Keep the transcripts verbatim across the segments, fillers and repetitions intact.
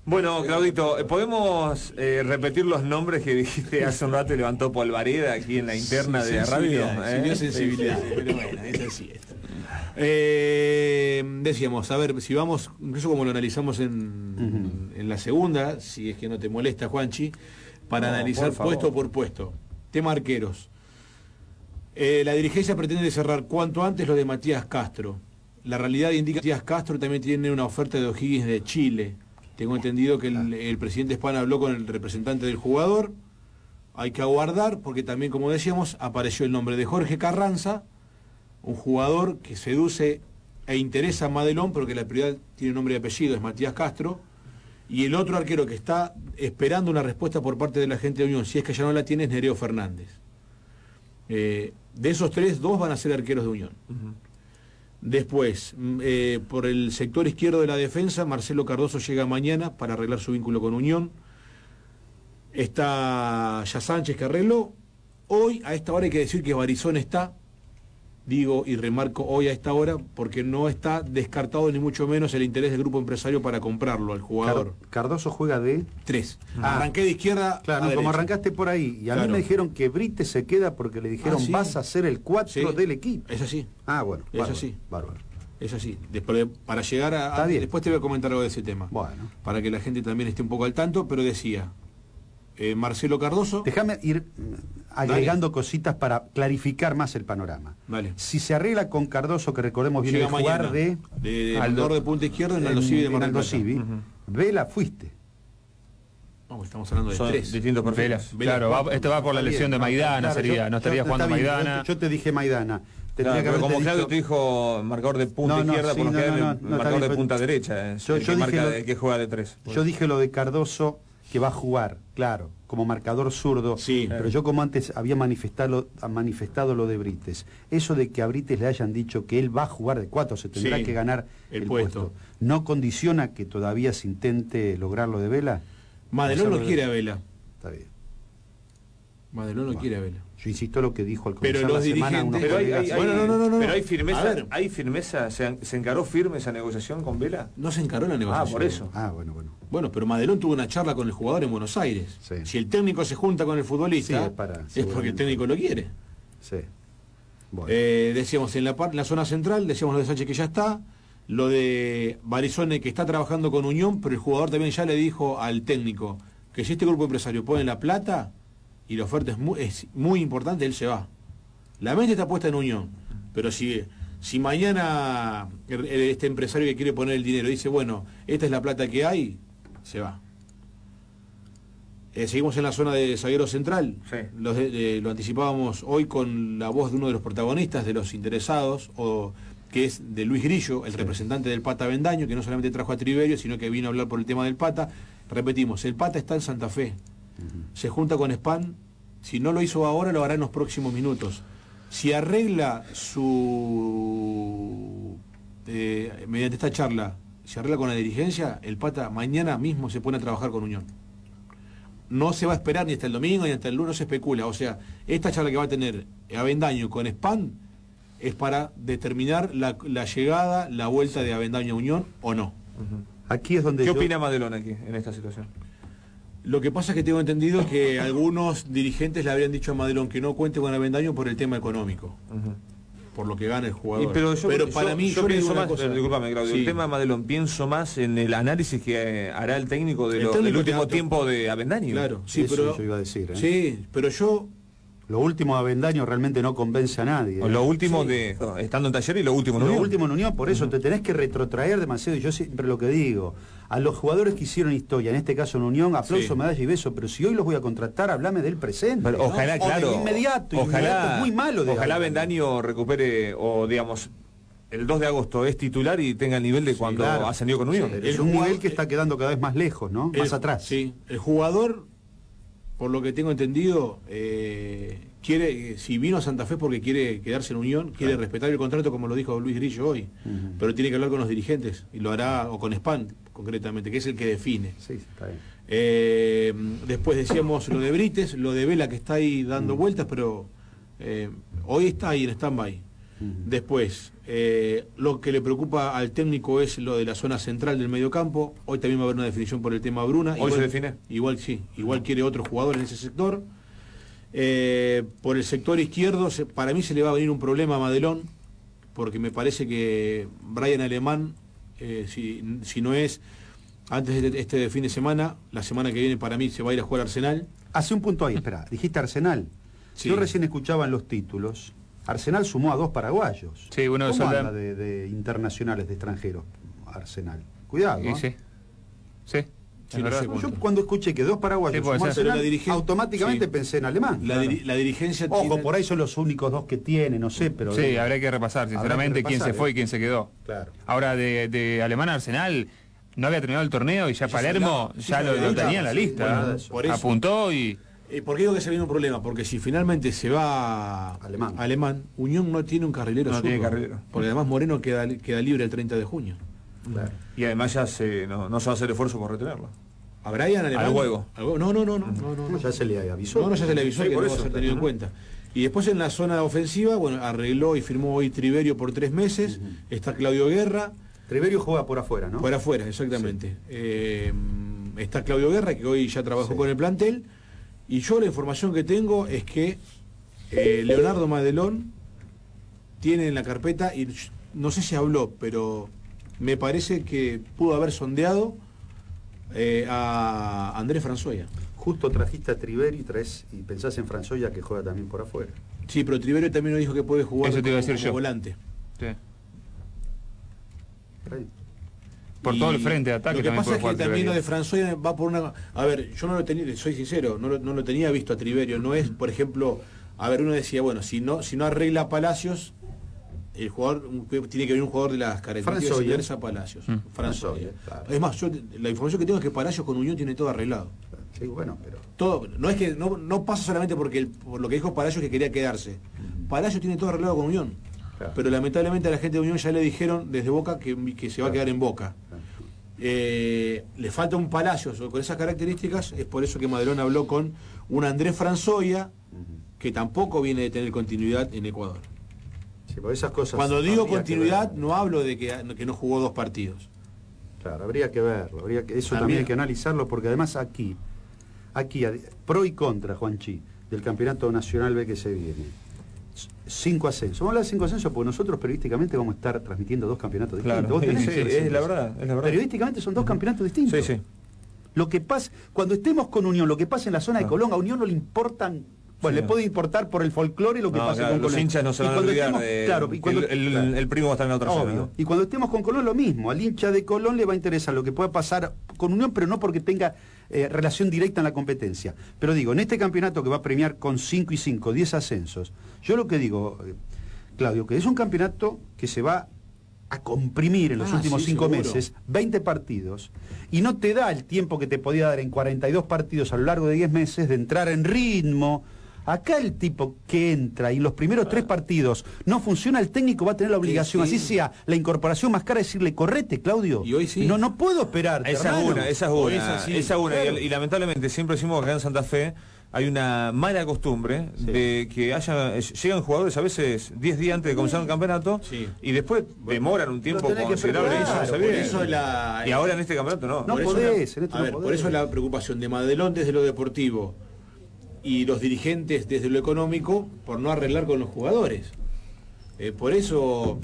Bueno, Claudito, ¿podemos eh, repetir los nombres que dijiste hace un rato y levantó Polvareda aquí en la interna de la radio? ¿Eh? Sensibilidad, pero bueno, es así esto. Eh, decíamos, a ver, si vamos, incluso como lo analizamos en, uh-huh. en la segunda, si es que no te molesta, Juanchi, para no, analizar por puesto por puesto. Tema arqueros. Eh, la dirigencia pretende cerrar cuanto antes lo de Matías Castro. La realidad indica que Matías Castro también tiene una oferta de O'Higgins de Chile. Tengo entendido que el, el presidente Span habló con el representante del jugador. Hay que aguardar porque también, como decíamos, apareció el nombre de Jorge Carranza, un jugador que seduce e interesa a Madelón, porque la prioridad tiene nombre y apellido, es Matías Castro. Y el otro arquero que está esperando una respuesta por parte de la gente de Unión, si es que ya no la tiene, es Nereo Fernández. Eh, de esos tres, dos van a ser arqueros de Unión. Uh-huh. Después, eh, por el sector izquierdo de la defensa, Marcelo Cardoso llega mañana para arreglar su vínculo con Unión. Está ya Sánchez, que arregló. Hoy, a esta hora, hay que decir que Barizón está, digo y remarco hoy a esta hora, porque no está descartado ni mucho menos el interés del grupo empresario para comprarlo al jugador. Cardoso juega de... Tres. Ah, arranqué de izquierda claro, a como derecha. Arrancaste por ahí. Y a claro. mí me dijeron que Brite se queda porque le dijeron, ah, ¿sí? Vas a ser el cuatro sí. del equipo. Es así. Ah, bueno. Es bárbaro, así. Bárbaro. Es así. Después, para llegar a... a después te voy a comentar algo de ese tema. Bueno. Para que la gente también esté un poco al tanto, pero decía... Eh, Marcelo Cardoso. Déjame ir agregando Dale. cositas para clarificar más el panorama. Vale. Si se arregla con Cardoso, que recordemos viene a jugar de, de, de Aldo, de punta izquierda en Aldo Civi de Mar del Plata. Uh-huh. Vela fuiste. No, estamos hablando de Son tres distintos perfiles. Claro, va, esto va por la lesión de Maidana, claro, sería, yo, no estaría jugando bien, Maidana. Yo, yo te dije Maidana. Claro, pero como Claudio te dijo marcador de punta no, no, izquierda, sí, por lo general no, no, no, marcador de punta derecha, es yo, el, yo que marca lo, de, que juega de tres. Yo dije lo de Cardoso, que va a jugar, claro, como marcador zurdo, sí, pero claro. yo como antes había manifestado, manifestado lo de Brites, eso de que a Brites le hayan dicho que él va a jugar de cuatro, se tendrá sí, que ganar el, el puesto. puesto, ¿no condiciona que todavía se intente lograrlo de Vela? Madelón no quiere a Vela. Está bien. Madelón no bueno. quiere a Vela. Yo insisto lo que dijo al comenzar pero los la semana unos pero hay, hay, bueno, no, no, no, no. Pero hay firmeza, hay firmeza, ¿se, se encaró firme esa negociación con Vela? No se encaró la negociación. Ah, por eso. Ah, bueno, bueno. Bueno, pero Madelón tuvo una charla con el jugador en Buenos Aires. Sí. Si el técnico se junta con el futbolista, sí, es, para, es porque el técnico lo quiere. Sí. Bueno. Eh, decíamos en la, en la zona central, decíamos lo de Sánchez que ya está, lo de Barizone que está trabajando con Unión, pero el jugador también ya le dijo al técnico que si este grupo empresario pone la plata y la oferta es muy, es muy importante, él se va. La mente está puesta en Unión, pero si, si mañana este empresario que quiere poner el dinero dice, bueno, esta es la plata que hay, se va. Eh, seguimos en la zona de zaguero central, sí. Los de, de, lo anticipábamos hoy con la voz de uno de los protagonistas, de los interesados, o que es de Luis Grillo, el sí. representante del Pata Avendaño, que no solamente trajo a Triverio, sino que vino a hablar por el tema del Pata. Repetimos, el Pata está en Santa Fe, uh-huh. se junta con Span, si no lo hizo ahora, lo hará en los próximos minutos. Si arregla su... Eh, mediante esta charla, si arregla con la dirigencia, el Pata mañana mismo se pone a trabajar con Unión. No se va a esperar ni hasta el domingo ni hasta el lunes, no se especula. O sea, esta charla que va a tener Avendaño con Span es para determinar la, la llegada, la vuelta de Avendaño a Unión o no. Uh-huh. Aquí es donde ¿Qué yo... opina Madelón aquí, en esta situación? Lo que pasa es que tengo entendido que algunos dirigentes le habrían dicho a Madelón que no cuente con Avendaño por el tema económico. Uh-huh. Por lo que gana el jugador. Y pero yo, pero para yo, mí, yo, yo pienso más, cosa, discúlpame, Claudio, sí. el tema de Madelón, pienso más en el análisis que hará el técnico de el lo, técnico del último te, tiempo de Avendaño. Claro, sí, eso pero yo iba a decir. ¿eh? Sí, pero yo... Lo último de Avendaño realmente no convence a nadie. ¿eh? Lo último sí. de estando en Taller y lo último en Lo Unión. último en Unión, por eso uh-huh. te tenés que retrotraer demasiado. Y yo siempre lo que digo, a los jugadores que hicieron historia, en este caso en Unión, aplauso, sí. medalla y beso, pero si hoy los voy a contratar, hablame del presente. Pero, ¿no? ojalá, o claro. Del inmediato, ojalá, inmediato es muy malo. De ojalá Avendaño recupere, o digamos, el dos de agosto es titular y tenga el nivel de cuando sí, claro. ascendió con Unión. Sí, es un nivel que está quedando cada vez más lejos, ¿no? El, más atrás. Sí, el jugador, por lo que tengo entendido, eh, quiere, si vino a Santa Fe porque quiere quedarse en Unión, quiere claro. respetar el contrato como lo dijo Luis Grillo hoy, uh-huh. pero tiene que hablar con los dirigentes y lo hará, o con Span concretamente, que es el que define. Sí, está bien. Eh, después decíamos lo de Brites, lo de Vela que está ahí dando uh-huh. vueltas, pero eh, hoy está ahí en stand-by. Uh-huh. Después, eh, lo que le preocupa al técnico es lo de la zona central del mediocampo. Hoy también va a haber una definición por el tema Bruna. ¿Hoy igual, se define? Igual sí, igual quiere otro jugador en ese sector. Eh, por el sector izquierdo, se, para mí se le va a venir un problema a Madelón, porque me parece que Brian Alemán, eh, si, si no es antes de este fin de semana, la semana que viene para mí se va a ir a jugar Arsenal. Hace un punto ahí, espera, dijiste Arsenal. Sí. Yo recién escuchaba en los títulos, Arsenal sumó a dos paraguayos. Sí, uno de ¿Cómo Soldán... anda de, de internacionales, de extranjeros, Arsenal? Cuidado, ¿no? Sí, sí. Sí, no sé yo cuando escuché que dos paraguayos sí, sumó Arsenal, la dirigen... automáticamente sí. pensé en alemán. La, claro. diri la dirigencia Ojo, tiene... por ahí son los únicos dos que tiene, no sé, pero... Sí, eh, habría que repasar, sinceramente, que repasar, quién se fue eh. y quién se quedó. Claro. Ahora, de, de Alemán a Arsenal, no había terminado el torneo y ya Palermo sí, ya sí, lo, sí, lo sí, tenía en la sí, lista. bueno, por eso. Apuntó y... Eh, ¿Por qué digo que se viene un problema? Porque si finalmente se va Alemán, Alemán Unión no tiene un carrilero no zurdo, tiene carrilero. porque además Moreno queda, queda libre el treinta de junio. Claro. Y además ya se, no, no se va a hacer esfuerzo por retenerlo. ¿A Brian Alemán? Al huevo. ¿Al huevo? No, no, no, no, no, no, no. Ya se le avisó. No, no, ya se le avisó sí, que por no eso, va a ser tenido uh-huh. en cuenta. Y después en la zona ofensiva, bueno, arregló y firmó hoy Triverio por tres meses. Uh-huh. Está Claudio Guerra. Triverio juega por afuera, ¿no? Por afuera, exactamente. Sí. Eh, está Claudio Guerra, que hoy ya trabajó sí. con el plantel. Y yo la información que tengo es que eh, Leonardo Madelón tiene en la carpeta, y no sé si habló, pero me parece que pudo haber sondeado eh, a Andrés Franzoya. Justo trajiste a Triverio y, traes, y pensás en Franzoya, que juega también por afuera. Sí, pero Triverio también nos dijo que puede jugar Eso te iba a como, decir como yo. volante. Sí. Por y todo el frente de ataque. Lo que pasa es que también lo de Triverio. Franzoya va por una... A ver, yo no lo tenía, soy sincero, no lo, no lo tenía visto a Triverio. No es, por ejemplo, a ver, uno decía, bueno, si no, si no arregla Palacios, el jugador tiene que venir un jugador de las características similares a Palacios. Mm. Franzoya. Claro. Es más, yo, la información que tengo es que Palacios con Unión tiene todo arreglado. Sí, bueno, pero... Todo, no es que no, no pasa solamente porque el, por lo que dijo Palacios que quería quedarse. Mm. Palacios tiene todo arreglado con Unión. Claro. Pero lamentablemente a la gente de Unión ya le dijeron desde Boca que, que se va claro. a quedar en Boca. Claro. Eh, le falta un Palacios con esas características, es por eso que Madelón habló con un Andrés Franzoya, uh-huh. que tampoco viene de tener continuidad en Ecuador. Sí, por esas cosas cuando digo continuidad no hablo de que, que no jugó dos partidos. Claro, habría que verlo, habría que, eso también. también hay que analizarlo, porque además aquí, aquí pro y contra, Juanchi, del campeonato nacional B que se viene. Cinco ascensos. Vamos a hablar de cinco ascensos porque nosotros periodísticamente vamos a estar transmitiendo dos campeonatos distintos. Claro, sí, sí, es la verdad, es la verdad. Periodísticamente son dos campeonatos distintos. Sí, sí. Lo que pasa, cuando estemos con Unión, lo que pasa en la zona ah. de Colón, a Unión no le importan, bueno, sí, le puede importar por el folclore lo que no, pasa claro, con los Colón. hinchas no se van a olvidar estemos, de, claro, y cuando, el, el, claro, el primo va a estar en la otra obvio, zona, ¿no? Y cuando estemos con Colón lo mismo, al hincha de Colón le va a interesar lo que pueda pasar con Unión, pero no porque tenga eh, relación directa en la competencia. Pero digo, en este campeonato que va a premiar con cinco y cinco, diez ascensos, yo lo que digo, eh, Claudio, que es un campeonato que se va a comprimir en los ah, últimos sí, cinco seguro. meses, veinte partidos, y no te da el tiempo que te podía dar en cuarenta y dos partidos a lo largo de diez meses de entrar en ritmo. Acá el tipo que entra y en los primeros ah. tres partidos no funciona, el técnico va a tener la obligación, sí, sí. así sea la incorporación más cara, decirle, correte, Claudio. Y hoy sí. No, no puedo esperar. Esa es una, esa es una, esa, sí. esa una. Claro. Y, y lamentablemente siempre decimos que acá en Santa Fe hay una mala costumbre sí. de que haya llegan jugadores a veces diez días antes de comenzar un campeonato sí. y después demoran un tiempo considerable claro, por eso la, y ahora en este campeonato no. No por podés, eso la, en este a no ver, podés. Por eso la preocupación de Madelón desde lo deportivo y los dirigentes desde lo económico por no arreglar con los jugadores. Eh, por eso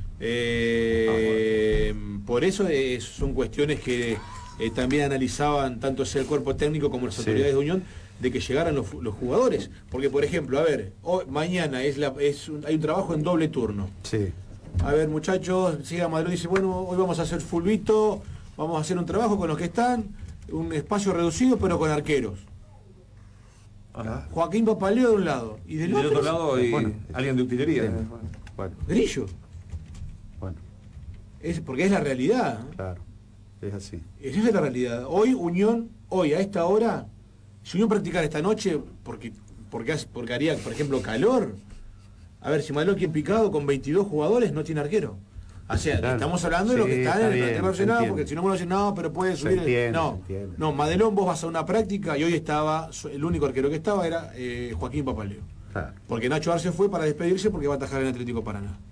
eh, por eso eh, son cuestiones que eh, también analizaban tanto sea el cuerpo técnico como las autoridades sí. de Unión, de que llegaran los, los jugadores. Porque, por ejemplo, a ver, hoy, mañana es la, es un, hay un trabajo en doble turno. Sí. A ver, muchachos, siga Madrid y dice, bueno, hoy vamos a hacer fulbito, vamos a hacer un trabajo con los que están, un espacio reducido, pero con arqueros. Ajá. Joaquín Papaleo de un lado. Y del, y del otro, otro lado hay bueno, alguien de utilería. Bueno. Bueno. Grillo. Bueno. Es, porque es la realidad. Claro, es así. Esa es la realidad. Hoy Unión, hoy a esta hora, si Unión practicara esta noche, porque, porque, porque haría, por ejemplo, calor. A ver, si Madelón quien picado con veintidós jugadores no tiene arquero. O sea, claro. estamos hablando sí, de lo que está, está en el plantel nacional, porque si no uno dice, no, pero puede subir. Entiende, no, no, Madelón, vos vas a una práctica y hoy estaba, el único arquero que estaba era eh, Joaquín Papaleo. Claro. Porque Nacho Arce fue para despedirse porque va a atajar en Atlético Paraná.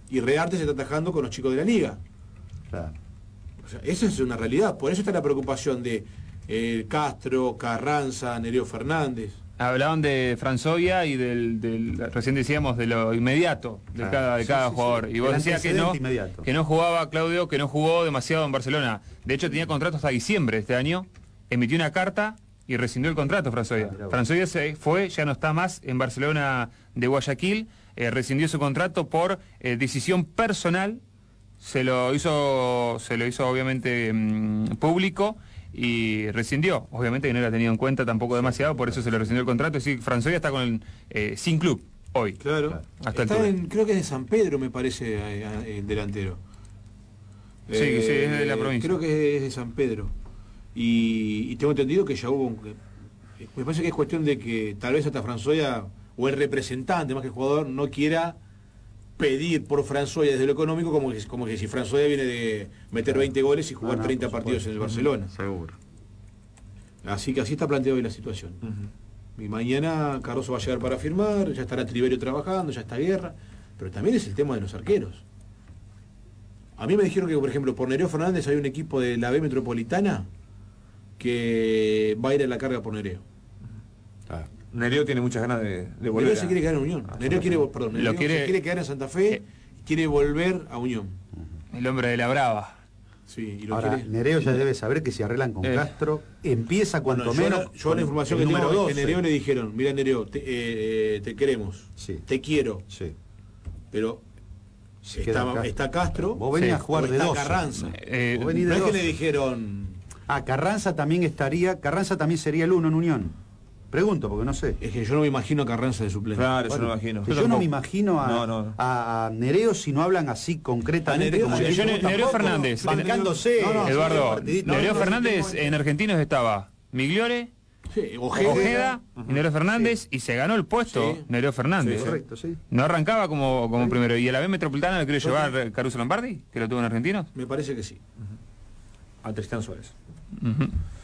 y Rearte se está atajando con los chicos de la liga. Claro. O sea, esa es una realidad. Por eso está la preocupación de eh, Castro, Carranza, Nereo Fernández. Hablaban de Franzoia y del, del recién decíamos de lo inmediato de Ah, cada, de sí, cada sí, jugador. sí. Y vos El decías que no, inmediato. que no jugaba, Claudio, que no jugó demasiado en Barcelona. De hecho, tenía contrato hasta diciembre de este año. Emitió una carta y rescindió el contrato, Franzoia. Ah, Franzoia se fue, ya no está más en Barcelona de Guayaquil. Eh, rescindió su contrato por eh, decisión personal. Se lo hizo, se lo hizo obviamente mmm, público. Y rescindió, obviamente que no era tenido en cuenta tampoco demasiado, por eso se le rescindió el contrato. Es decir, Franzoia está con el, eh, sin club hoy. Claro, claro. Hasta está el en, creo que es de San Pedro, me parece, eh, eh, el delantero. Sí, eh, sí, es de la provincia. Creo que es de San Pedro. Y, y tengo entendido que ya hubo un, me parece que es cuestión de que tal vez hasta Franzoia o el representante, más que el jugador, no quiera pedir por Franzoia desde lo económico como que, como que si Franzoia viene de meter claro. veinte goles y jugar no, no, treinta partidos en el Barcelona. Seguro. Así que así está planteado hoy la situación. Uh-huh. Y mañana Cardoso va a llegar para firmar, ya estará Triverio trabajando, ya está Guerra, pero también es el tema de los arqueros. A mí me dijeron que, por ejemplo, por Nereo Fernández hay un equipo de la B Metropolitana que va a ir a la carga por Nereo. Ah. Nereo tiene muchas ganas de, de volver. Nereo se quiere quedar en Unión. Nereo quiere, perdón, Nereo quiere, se quiere quedar en Santa Fe, eh, quiere volver a Unión. El hombre de la brava. Sí, y lo Ahora, quiere... Nereo ya debe saber que si arreglan con eh. Castro, empieza cuanto bueno, menos. Yo, yo la información que tengo es que Nereo le dijeron, mira Nereo, te, eh, te queremos, sí. te quiero, sí. pero está, Castro. está Castro, vos venís sí. a jugar de está doce. Carranza. Eh, no es que le dijeron... Ah, Carranza también estaría, Carranza también sería el uno en Unión. Pregunto, porque no sé. Es que yo no me imagino a Carranza de suplente. Claro, bueno, yo no me imagino. Yo, yo no me imagino a, no, no. a, a Nereo si no hablan así concretamente. Nereo, como yo, Nereo Fernández. Bancándose. No, no, Eduardo, Nereo no, Fernández no, en Argentinos estaba Migliore, sí, Ojeda, Ojeda uh-huh. y Nereo Fernández, sí. y se ganó el puesto sí. Nereo Fernández. Sí, correcto, sí. No arrancaba como, como sí. primero. ¿Y a la B Metropolitana lo quiere llevar Caruso Lombardi, que lo tuvo en Argentinos? Me parece que sí. Uh-huh. A Tristán Suárez. Uh-huh.